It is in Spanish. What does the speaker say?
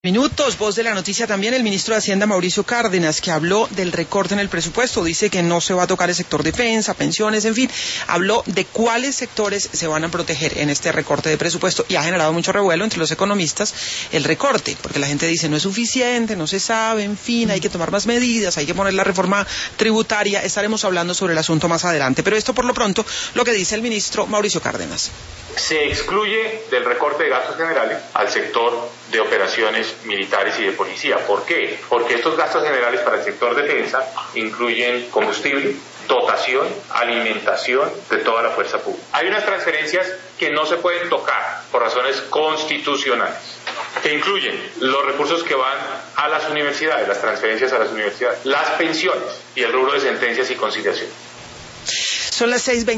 Minutos, voz de la noticia también, el ministro de Hacienda Mauricio Cárdenas, que habló del recorte en el presupuesto, dice que no se va a tocar el sector defensa, pensiones, en fin, habló de cuáles sectores se van a proteger en este recorte de presupuesto y ha generado mucho revuelo entre los economistas el recorte, porque la gente dice no es suficiente, no se sabe, en fin, hay que tomar más medidas, hay que poner la reforma tributaria, estaremos hablando sobre el asunto más adelante, pero esto por lo pronto, lo que dice el ministro Mauricio Cárdenas. Se excluye del recorte de gastos generales al sector de operaciones militares y de policía. ¿Por qué? Porque estos gastos generales para el sector defensa incluyen combustible, dotación, alimentación de toda la fuerza pública. Hay unas transferencias que no se pueden tocar por razones constitucionales, que incluyen los recursos que van a las universidades, las transferencias a las universidades, las pensiones y el rubro de sentencias y conciliación. Son las 6:20.